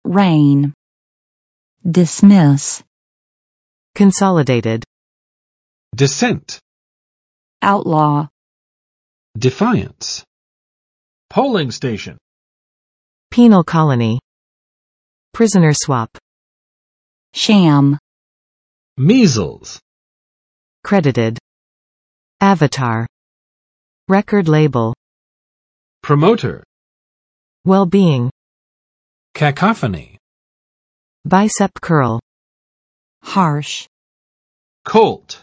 rain, dismiss, consolidated, dissent, outlaw, defiance, polling station, penal colony, prisoner swap, sham, measles, credited, avatar, record label, promoter, well-being, cacophony, bicep curl, harsh, colt,